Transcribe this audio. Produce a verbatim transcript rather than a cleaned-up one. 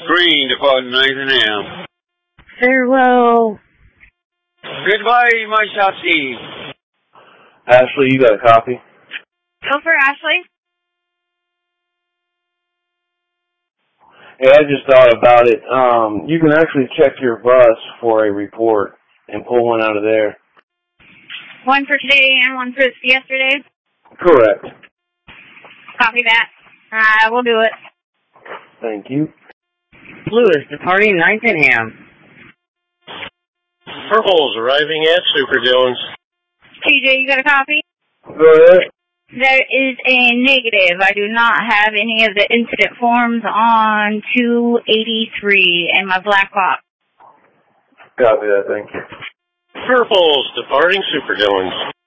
Green departing Nathan Ham. Farewell. Goodbye, my Shotzi. Ashley, you got a copy? Go for Ashley. Yeah, I just thought about it. Um, you can actually check your bus for a report and pull one out of there. One for today and one for yesterday? Correct. Copy that. I will do it. Thank you. Lewis departing Nottingham. Purple's arriving at Super Jones. T J, you got a copy? Go ahead. There is a negative. I do not have any of the incident forms on two eighty-three in my black box. Copy that, thank you. Purple's departing Super Jones.